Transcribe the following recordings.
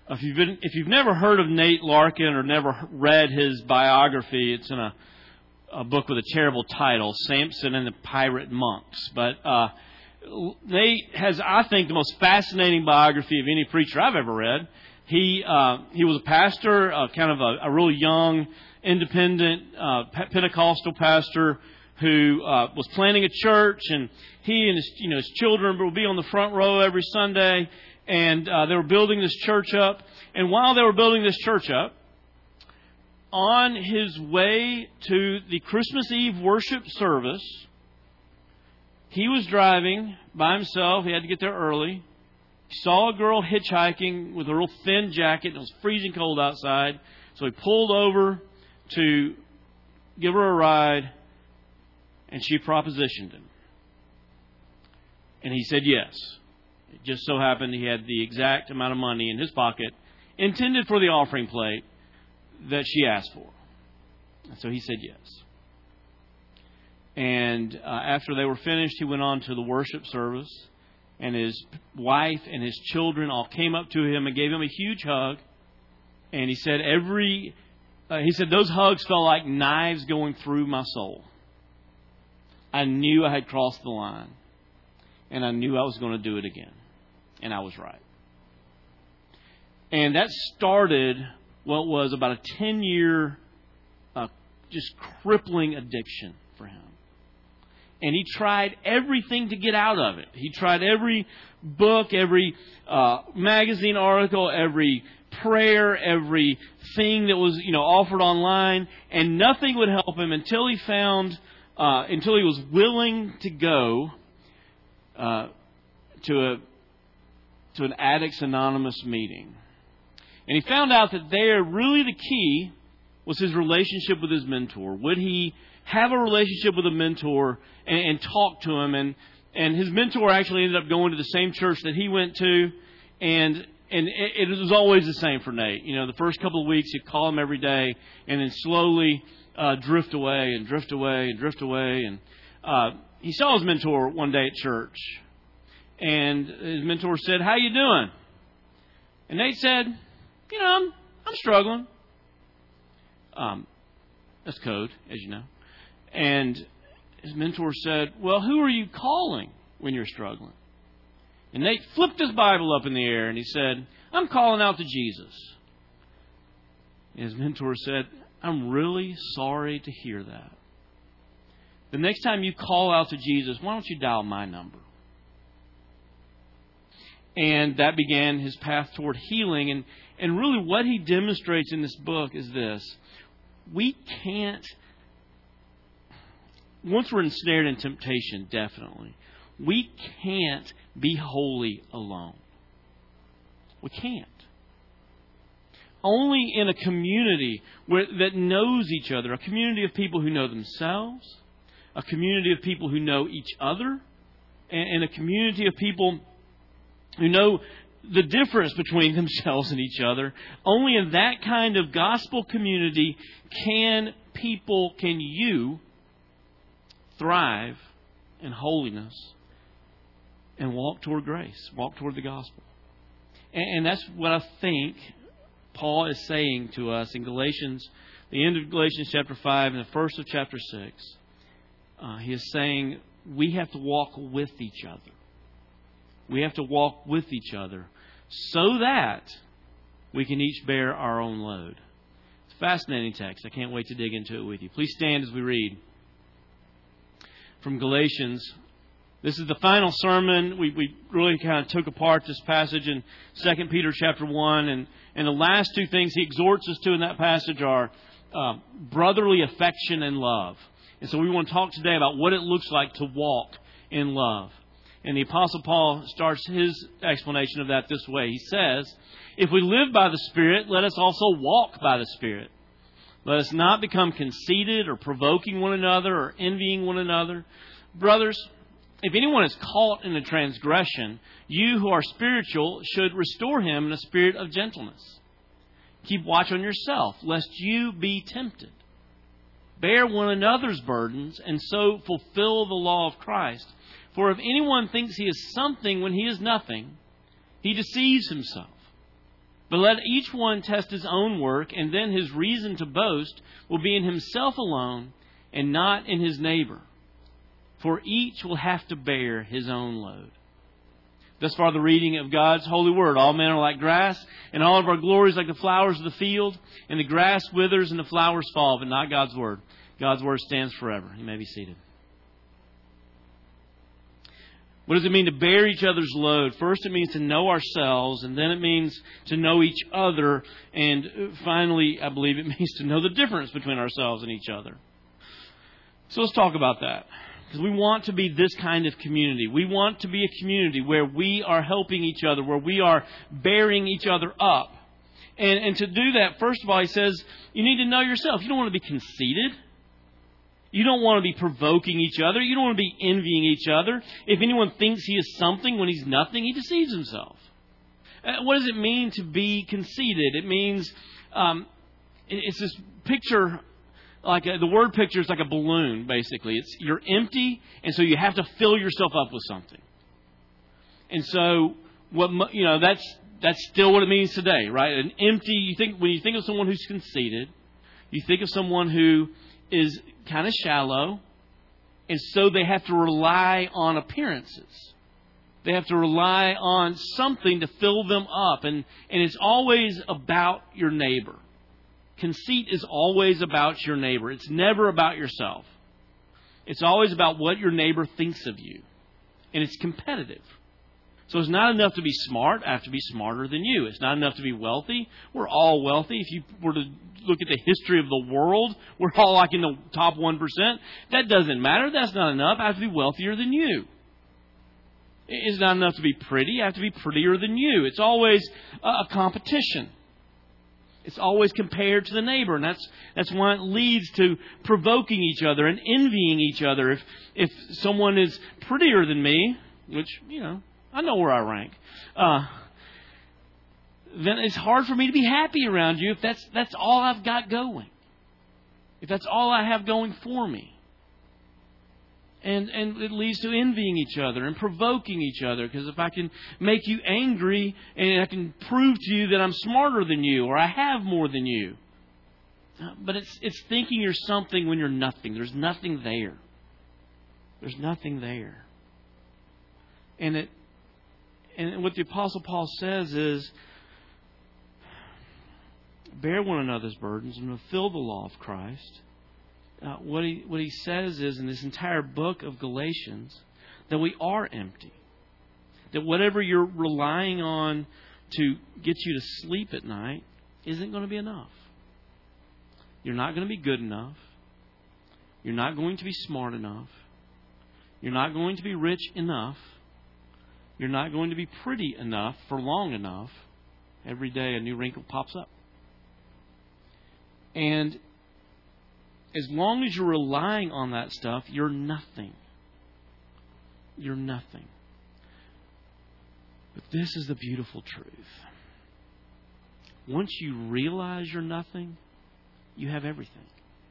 If you've never heard of Nate Larkin or never read his biography, it's in a book with a terrible title, Samson and the Pirate Monks. But Nate has, I think, the most fascinating biography of any preacher I've ever read. He was a pastor, kind of a really young, independent Pentecostal pastor who was planning a church, and he and his children would be on the front row every Sunday, and they were building this church up. And while they were building this church up, on his way to the Christmas Eve worship service, he was driving by himself. He had to get there early. He saw a girl hitchhiking with a real thin jacket. And it was freezing cold outside. So he pulled over to give her a ride, and she propositioned him. And he said yes. It just so happened he had the exact amount of money in his pocket intended for the offering plate that she asked for. And so he said yes. And after they were finished, he went on to the worship service, and his wife and his children all came up to him and gave him a huge hug. And he said those hugs felt like knives going through my soul. I knew I had crossed the line, and I knew I was going to do it again. And I was right. And that started what was about a 10-year just crippling addiction for him. And he tried everything to get out of it. He tried every book, every magazine article, every prayer, every thing that was offered online, and nothing would help him until he was willing to go to an Addicts Anonymous meeting. And he found out that there, really the key was his relationship with his mentor. Would he have a relationship with a mentor and talk to him? And his mentor actually ended up going to the same church that he went to. And it was always the same for Nate. The first couple of weeks, he'd call him every day and then slowly drift away and drift away and drift away. And he saw his mentor one day at church. And his mentor said, "How you doing?" And Nate said, I'm struggling. That's code, as you know. And his mentor said, "Well, who are you calling when you're struggling?" And Nate flipped his Bible up in the air and he said, "I'm calling out to Jesus." And his mentor said, "I'm really sorry to hear that. The next time you call out to Jesus, why don't you dial my number?" And that began his path toward healing. And really what he demonstrates in this book is this. We can't, once we're ensnared in temptation, definitely, we can't be holy alone. We can't. Only in a community that knows each other, a community of people who know themselves, a community of people who know each other, and a community of people who know the difference between themselves and each other. Only in that kind of gospel community can you thrive in holiness and walk toward grace, walk toward the gospel. And that's what I think Paul is saying to us in Galatians, the end of Galatians chapter 5 and the first of chapter 6. He is saying we have to walk with each other. We have to walk with each other so that we can each bear our own load. It's a fascinating text. I can't wait to dig into it with you. Please stand as we read from Galatians. This is the final sermon. We really kind of took apart this passage in 2 Peter chapter 1. And the last two things he exhorts us to in that passage are brotherly affection and love. And so we want to talk today about what it looks like to walk in love. And the Apostle Paul starts his explanation of that this way. He says, "If we live by the Spirit, let us also walk by the Spirit. Let us not become conceited or provoking one another or envying one another. Brothers, if anyone is caught in a transgression, you who are spiritual should restore him in a spirit of gentleness. Keep watch on yourself, lest you be tempted. Bear one another's burdens and so fulfill the law of Christ. For if anyone thinks he is something when he is nothing, he deceives himself. But let each one test his own work, and then his reason to boast will be in himself alone and not in his neighbor. For each will have to bear his own load. Thus far the reading of God's holy word. All men are like grass, and all of our glories like the flowers of the field. And the grass withers and the flowers fall, but not God's word. God's word stands forever. You may be seated. What does it mean to bear each other's load? First, it means to know ourselves, and then it means to know each other. And finally, I believe it means to know the difference between ourselves and each other. So let's talk about that. Because we want to be this kind of community. We want to be a community where we are helping each other, where we are bearing each other up. And to do that, first of all, he says, you need to know yourself. You don't want to be conceited. You don't want to be provoking each other. You don't want to be envying each other. If anyone thinks he is something when he's nothing, he deceives himself. What does it mean to be conceited? It means, it's this picture, the word picture is like a balloon, basically. You're empty, and so you have to fill yourself up with something. And so, that's still what it means today, right? An empty, when you think of someone who's conceited, you think of someone who is kind of shallow, and so they have to rely on appearances. They have to rely on something to fill them up, and it's always about your neighbor. Conceit is always about your neighbor. It's never about yourself. It's always about what your neighbor thinks of you, and it's competitive. So it's not enough to be smart. I have to be smarter than you. It's not enough to be wealthy. We're all wealthy. If you were to look at the history of the world, we're all like in the top 1%. That doesn't matter. That's not enough. I have to be wealthier than you. It's not enough to be pretty. I have to be prettier than you. It's always a competition. It's always compared to the neighbor. And that's why it leads to provoking each other and envying each other. If someone is prettier than me, which, I know where I rank, then it's hard for me to be happy around you if that's all I've got going. If that's all I have going for me. And it leads to envying each other and provoking each other. Because if I can make you angry and I can prove to you that I'm smarter than you or I have more than you. But it's thinking you're something when you're nothing. There's nothing there. There's nothing there. And what the Apostle Paul says is, bear one another's burdens and fulfill the law of Christ. What he says is, in this entire book of Galatians, that we are empty. That whatever you're relying on to get you to sleep at night isn't going to be enough. You're not going to be good enough. You're not going to be smart enough. You're not going to be rich enough. You're not going to be pretty enough for long enough. Every day a new wrinkle pops up. And as long as you're relying on that stuff, you're nothing. You're nothing. But this is the beautiful truth. Once you realize you're nothing, you have everything.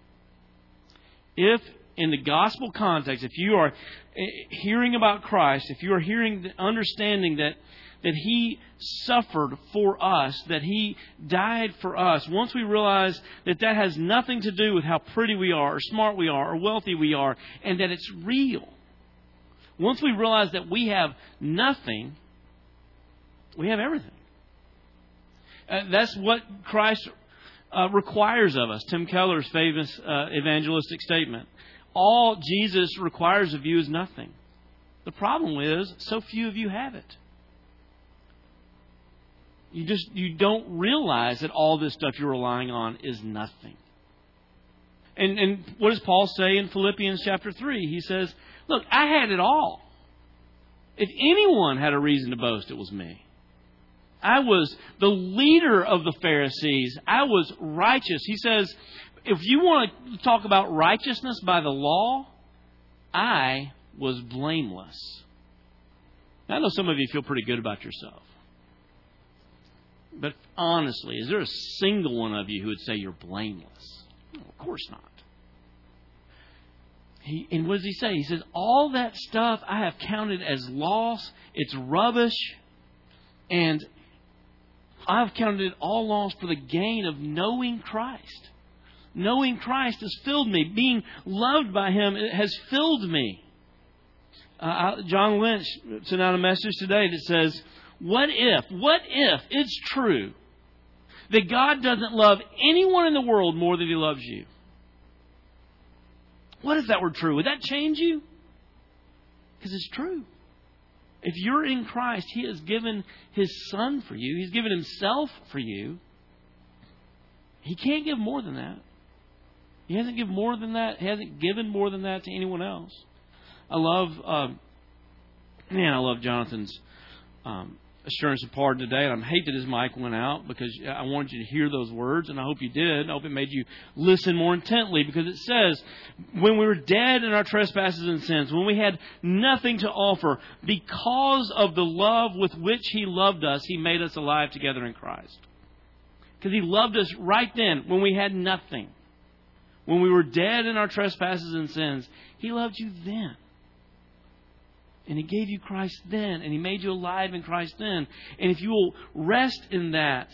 If in the gospel context, if you are hearing about Christ, if you are understanding that He suffered for us, that He died for us, once we realize that has nothing to do with how pretty we are, or smart we are, or wealthy we are, and that it's real. Once we realize that we have nothing, we have everything. That's what Christ requires of us. Tim Keller's famous evangelistic statement. All Jesus requires of you is nothing. The problem is, so few of you have it. You don't realize that all this stuff you're relying on is nothing. And what does Paul say in Philippians chapter 3? He says, look, I had it all. If anyone had a reason to boast, it was me. I was the leader of the Pharisees. I was righteous. He says, if you want to talk about righteousness by the law, I was blameless. Now, I know some of you feel pretty good about yourself. But honestly, is there a single one of you who would say you're blameless? No, of course not. And what does he say? He says, all that stuff I have counted as loss. It's rubbish. And I've counted it all loss for the gain of knowing Christ. Knowing Christ has filled me. Being loved by Him has filled me. John Lynch sent out a message today that says, what if it's true that God doesn't love anyone in the world more than He loves you? What if that were true? Would that change you? Because it's true. If you're in Christ, He has given His Son for you. He's given Himself for you. He can't give more than that. He hasn't given more than that. He hasn't given more than that to anyone else. I love Jonathan's assurance of pardon today. And I hate that his mic went out because I wanted you to hear those words, and I hope you did. I hope it made you listen more intently, because it says, when we were dead in our trespasses and sins, when we had nothing to offer, because of the love with which He loved us, He made us alive together in Christ. Because He loved us right then when we had nothing. When we were dead in our trespasses and sins, He loved you then. And He gave you Christ then. And He made you alive in Christ then. And if you will rest in that,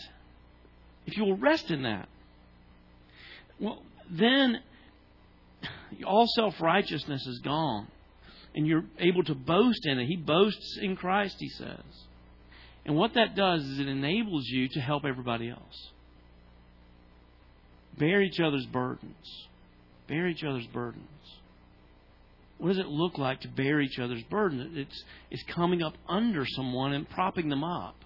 well, then all self-righteousness is gone. And you're able to boast in it. He boasts in Christ, he says. And what that does is it enables you to help everybody else. Bear each other's burdens. Bear each other's burdens. What does it look like to bear each other's burden? It's coming up under someone and propping them up.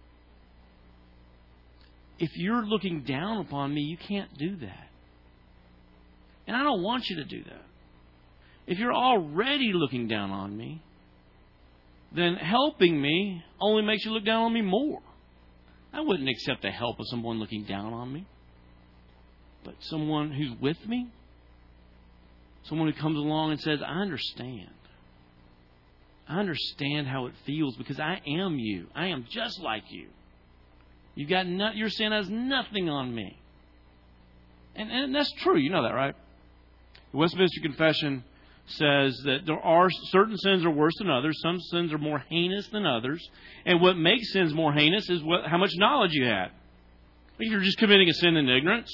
If you're looking down upon me, you can't do that. And I don't want you to do that. If you're already looking down on me, then helping me only makes you look down on me more. I wouldn't accept the help of someone looking down on me. But someone who's with me, someone who comes along and says, I understand. I understand how it feels because I am you. I am just like you. Your sin has nothing on me. And that's true. You know that, right? The Westminster Confession says that there are certain sins are worse than others. Some sins are more heinous than others. And what makes sins more heinous is how much knowledge you had. If you're just committing a sin in ignorance,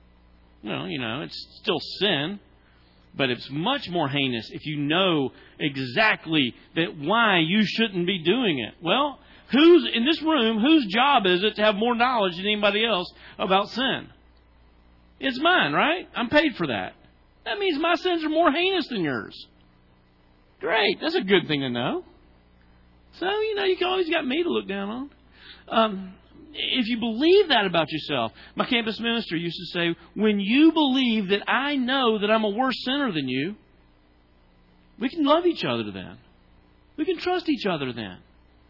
it's still sin. But it's much more heinous if you know exactly why you shouldn't be doing it. Well, who's in this room, whose job is it to have more knowledge than anybody else about sin? It's mine, right? I'm paid for that. That means my sins are more heinous than yours. Great. That's a good thing to know. So, you can always got me to look down on. If you believe that about yourself, my campus minister used to say, when you believe that I know that I'm a worse sinner than you, we can love each other then. We can trust each other then.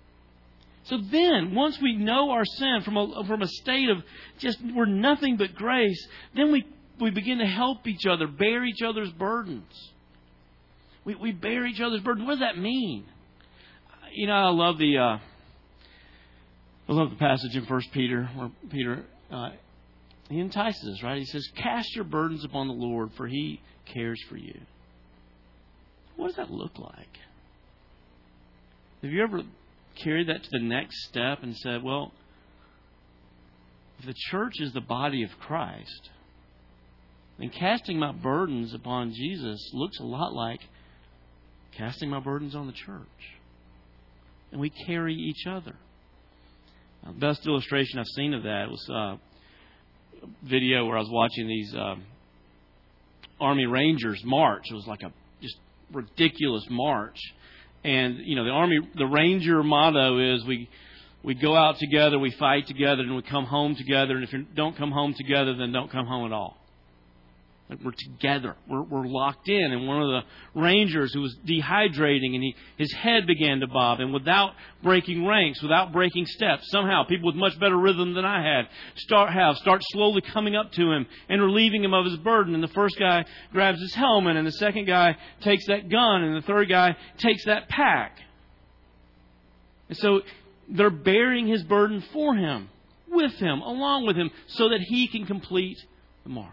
So then, once we know our sin from a state of just we're nothing but grace, then we begin to help each other, bear each other's burdens. We bear each other's burdens. What does that mean? I love the passage in 1 Peter where Peter he entices us, right? He says, "Cast your burdens upon the Lord, for He cares for you." What does that look like? Have you ever carried that to the next step and said, well, if the church is the body of Christ, then casting my burdens upon Jesus looks a lot like casting my burdens on the church. And we carry each other. The best illustration I've seen of that was a video where I was watching these Army Rangers march. It was like a just ridiculous march. And, the Ranger motto is we go out together, we fight together, and we come home together. And if you don't come home together, then don't come home at all. Like we're together. We're locked in. And one of the Rangers who was dehydrating, and his head began to bob. And without breaking ranks, without breaking steps, somehow people with much better rhythm than I had start slowly coming up to him and relieving him of his burden. And the first guy grabs his helmet, and the second guy takes that gun, and the third guy takes that pack. And so they're bearing his burden for him, with him, along with him, so that he can complete the march.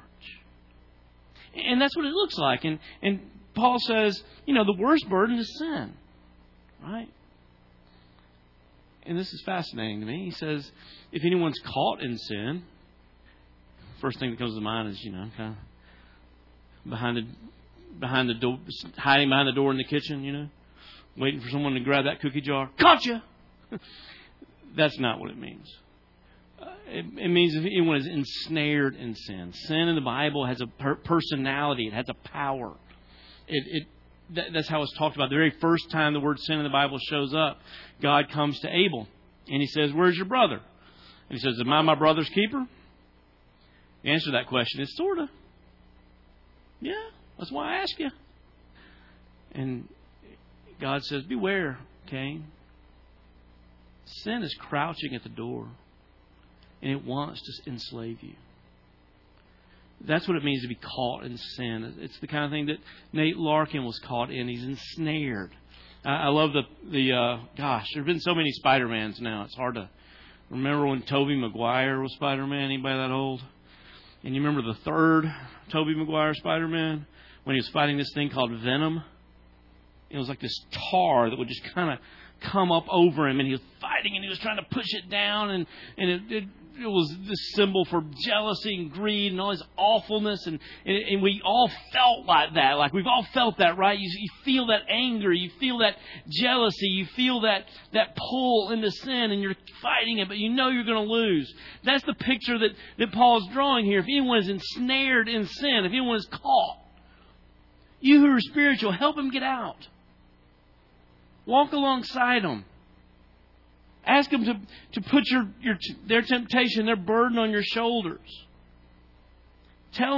And that's what it looks like. And Paul says, the worst burden is sin. Right? and this is fascinating to me. He says, if anyone's caught in sin, first thing that comes to mind is, kind of behind the door, hiding behind the door in the kitchen, waiting for someone to grab that cookie jar. Caught you! That's not what it means. It means if anyone is ensnared in sin. Sin in the Bible has a personality. It has a power. That's how it's talked about. The very first time the word sin in the Bible shows up, God comes to Abel and He says, "Where's your brother?" And he says, "Am I my brother's keeper?" The answer to that question is sort of. Yeah, that's why I ask you. And God says, "Beware, Cain. Sin is crouching at the door, and it wants to enslave you." That's what it means to be caught in sin. It's the kind of thing that Nate Larkin was caught in. He's ensnared. I love gosh, there have been so many Spider-Mans now. It's hard to remember when Tobey Maguire was Spider-Man. Anybody that old? And you remember the third Tobey Maguire Spider-Man when he was fighting this thing called Venom? It was like this tar that would just kind of come up over him, and he was fighting, and he was trying to push it down, and it was this symbol for jealousy and greed and all this awfulness, and we all felt like that. Like we've all felt that, right? You feel that anger, you feel that jealousy, you feel that pull into sin, and you're fighting it, but you know you're going to lose. That's the picture that Paul's drawing here. If anyone is ensnared in sin, if anyone is caught, you who are spiritual, help him get out. Walk alongside them. Ask them to put their temptation, their burden on your shoulders. Tell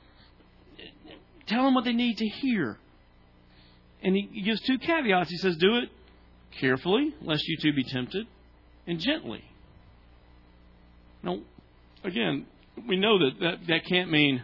them what they need to hear. And he gives two caveats. He says, do it carefully, lest you too be tempted, and gently. Now, again, we know that can't mean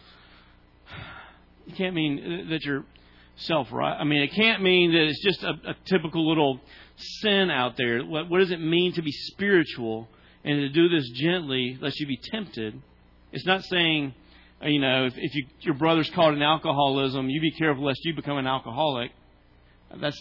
that you're self-right. I mean, it can't mean that it's just a typical little sin out there. What does it mean to be spiritual and to do this gently, lest you be tempted? It's not saying, if your brother's caught in alcoholism, you be careful lest you become an alcoholic. That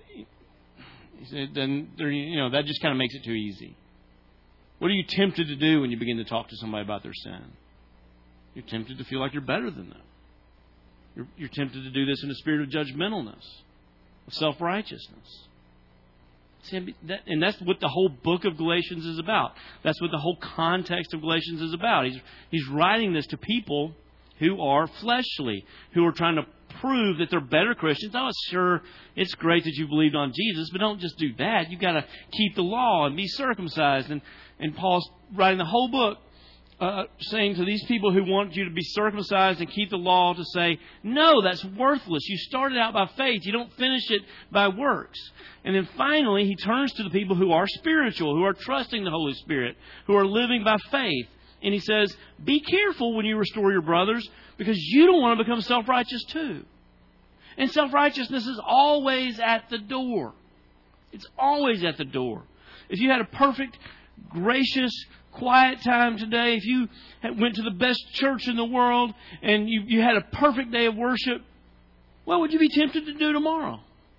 just kind of makes it too easy. What are you tempted to do when you begin to talk to somebody about their sin? You're tempted to feel like you're better than them. You're tempted to do this in a spirit of judgmentalness, of self-righteousness. And that's what the whole book of Galatians is about. That's what the whole context of Galatians is about. He's writing this to people who are fleshly, who are trying to prove that they're better Christians. Oh, sure, it's great that you believed on Jesus, but don't just do that. You've got to keep the law and be circumcised. And Paul's writing the whole book saying to these people who want you to be circumcised and keep the law to say, no, that's worthless. You started out by faith. You don't finish it by works. And then finally, he turns to the people who are spiritual, who are trusting the Holy Spirit, who are living by faith. And he says, be careful when you restore your brothers, because you don't want to become self-righteous too. And self-righteousness is always at the door. It's always at the door. If you had a perfect, gracious, quiet time today, if you went to the best church in the world and you had a perfect day of worship, what would you be tempted to do tomorrow?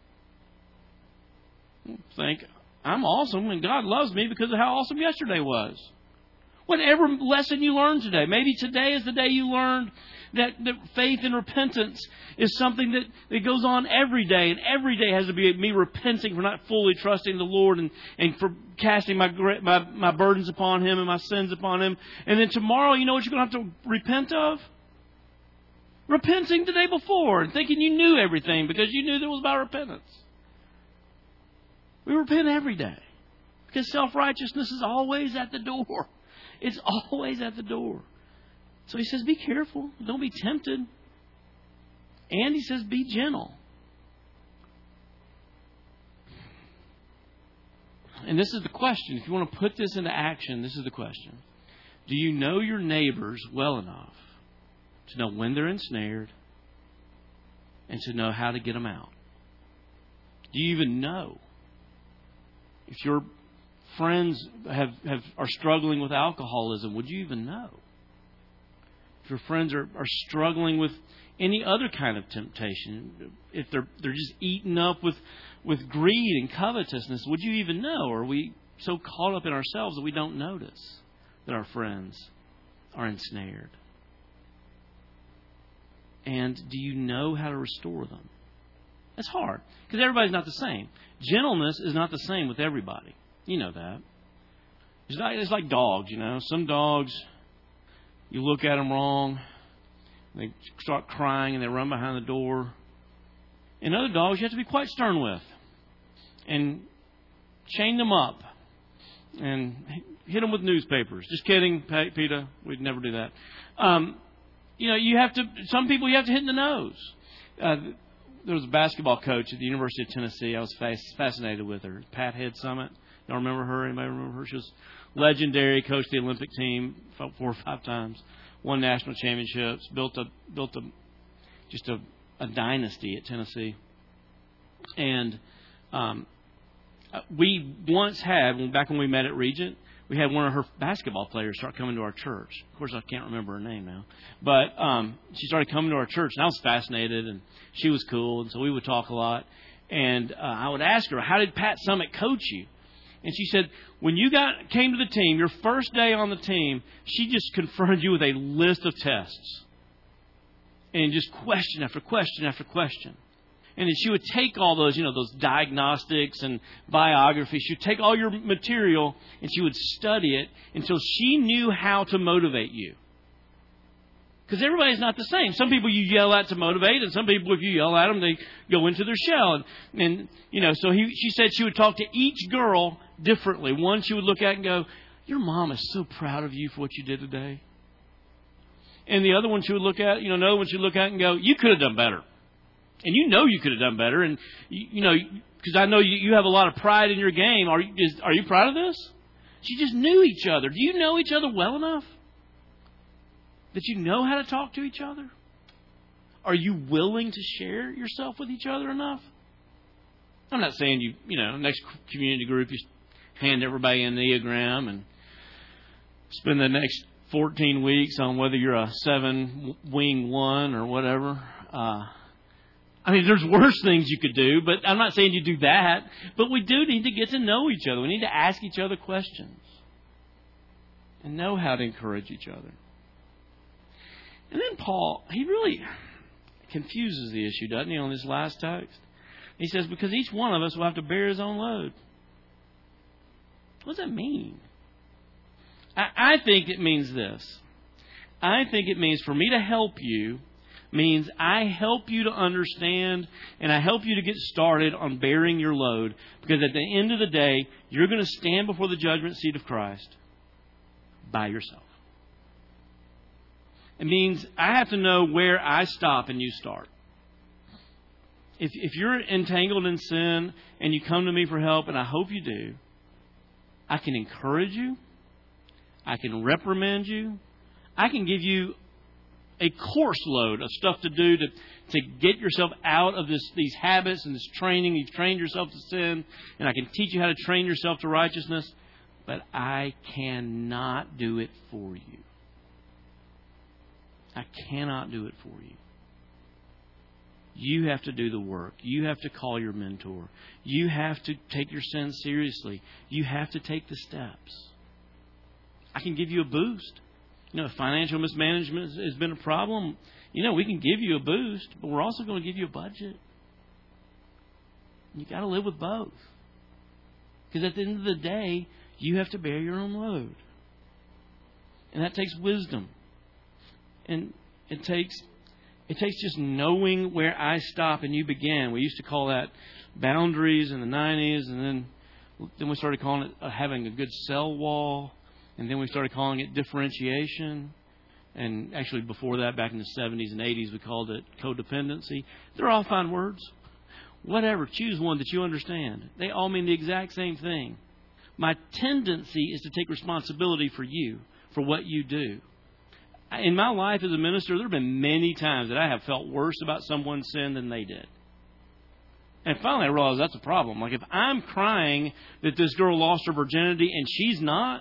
Think, I'm awesome and God loves me because of how awesome yesterday was. Whatever lesson you learned today, maybe today is the day you learned that faith and repentance is something that goes on every day. And every day has to be me repenting for not fully trusting the Lord and for casting my burdens upon Him and my sins upon Him. And then tomorrow, you know what you're going to have to repent of? Repenting the day before and thinking you knew everything because you knew that it was about repentance. We repent every day because self-righteousness is always at the door. It's always at the door. So he says, be careful. Don't be tempted. And he says, be gentle. And this is the question. If you want to put this into action, this is the question. Do you know your neighbors well enough to know when they're ensnared and to know how to get them out? Do you even know if your friends are struggling with alcoholism? Would you even know? If your friends are struggling with any other kind of temptation, if they're just eaten up with greed and covetousness, would you even know? Or are we so caught up in ourselves that we don't notice that our friends are ensnared. And do you know how to restore them? It's hard because everybody's not the same. Gentleness is not the same with everybody. You know that. It's like dogs, you know. Some dogs, you look at them wrong, they start crying and they run behind the door. And other dogs you have to be quite stern with and chain them up and hit them with newspapers. Just kidding, PETA. We'd never do that. You have to. Some people you have to hit in the nose. There was a basketball coach at the University of Tennessee. I was fascinated with her. Pat Head Summit. Y'all remember her? Anybody remember her? She was legendary. Coached the Olympic team 4 or 5 times. Won national championships. Built a dynasty at Tennessee. And we once had, back when we met at Regent, we had one of her basketball players start coming to our church. Of course, I can't remember her name now. But she started coming to our church, and I was fascinated, and she was cool, and so we would talk a lot. And I would ask her, how did Pat Summit coach you? And she said, when you came to the team, your first day on the team, she just confronted you with a list of tests. And just question after question after question. And then she would take all those, those diagnostics and biographies. She would take all your material and she would study it until she knew how to motivate you. Because everybody's not the same. Some people you yell at to motivate, and some people, if you yell at them, they go into their shell. And she said she would talk to each girl differently. One she would look at and go, your mom is so proud of you for what you did today. And the other one she would look at, another one she would look at and go, you could have done better. And you could have done better. And, because I know you have a lot of pride in your game. Are you proud of this? She just knew each other. Do you know each other well enough that you know how to talk to each other? Are you willing to share yourself with each other enough? I'm not saying next community group, you hand everybody an Enneagram and spend the next 14 weeks on whether you're a 7-wing 1 or whatever. There's worse things you could do, but I'm not saying you do that. But we do need to get to know each other. We need to ask each other questions and know how to encourage each other. And then Paul, he really confuses the issue, doesn't he, on this last text? He says, because each one of us will have to bear his own load. What does that mean? I think it means this. I think it means for me to help you means I help you to understand and I help you to get started on bearing your load. Because at the end of the day, you're going to stand before the judgment seat of Christ by yourself. It means I have to know where I stop and you start. If you're entangled in sin and you come to me for help, and I hope you do, I can encourage you. I can reprimand you. I can give you a course load of stuff to do to get yourself out of these habits and this training. You've trained yourself to sin, and I can teach you how to train yourself to righteousness. But I cannot do it for you. I cannot do it for you. You have to do the work. You have to call your mentor. You have to take your sins seriously. You have to take the steps. I can give you a boost. If financial mismanagement has been a problem, we can give you a boost, but we're also going to give you a budget. You got to live with both. Because at the end of the day, you have to bear your own load. And that takes wisdom. And it takes just knowing where I stop and you begin. We used to call that boundaries in the 90s, and then we started calling it having a good cell wall, and then we started calling it differentiation. And actually before that, back in the 70s and 80s, we called it codependency. They're all fine words. Whatever, choose one that you understand. They all mean the exact same thing. My tendency is to take responsibility for you, for what you do. In my life as a minister, there have been many times that I have felt worse about someone's sin than they did. And finally I realized that's a problem. Like if I'm crying that this girl lost her virginity and she's not,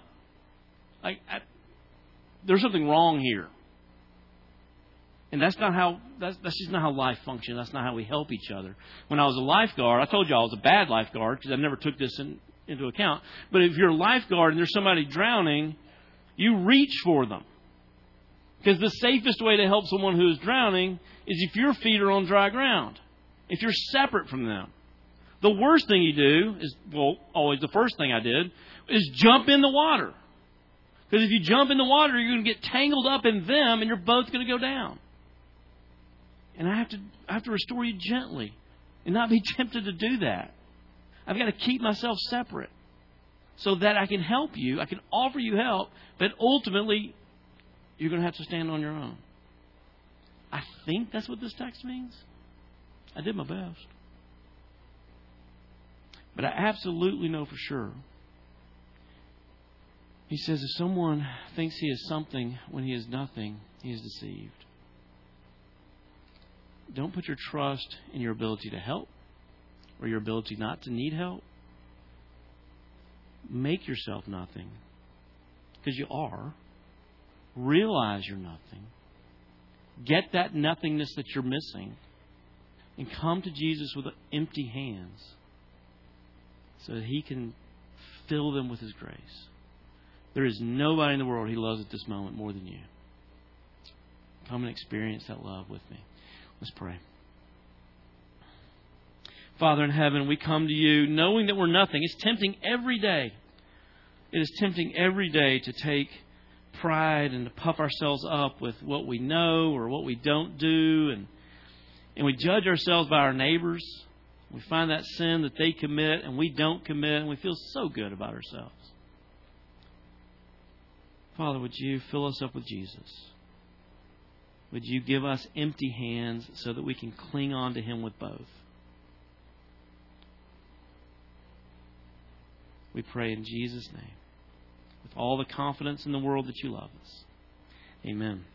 there's something wrong here. And that's just not how life functions. That's not how we help each other. When I was a lifeguard, I told you I was a bad lifeguard because I never took this into account. But if you're a lifeguard and there's somebody drowning, you reach for them. Because the safest way to help someone who is drowning is if your feet are on dry ground. If you're separate from them. The worst thing you do is, well, always the first thing I did, is jump in the water. Because if you jump in the water, you're going to get tangled up in them and you're both going to go down. And I have to restore you gently and not be tempted to do that. I've got to keep myself separate so that I can help you. I can offer you help, but ultimately, you're going to have to stand on your own. I think that's what this text means. I did my best. But I absolutely know for sure. He says, if someone thinks he is something when he is nothing, he is deceived. Don't put your trust in your ability to help or your ability not to need help. Make yourself nothing. Because you are. Realize you're nothing. Get that nothingness that you're missing. And come to Jesus with empty hands so that He can fill them with His grace. There is nobody in the world He loves at this moment more than you. Come and experience that love with me. Let's pray. Father in heaven, we come to You knowing that we're nothing. It's tempting every day. It is tempting every day to take pride and to puff ourselves up with what we know or what we don't do. And we judge ourselves by our neighbors. We find that sin that they commit and we don't commit, and we feel so good about ourselves. Father, would You fill us up with Jesus? Would You give us empty hands so that we can cling on to Him with both? We pray in Jesus' name, with all the confidence in the world that You love us. Amen.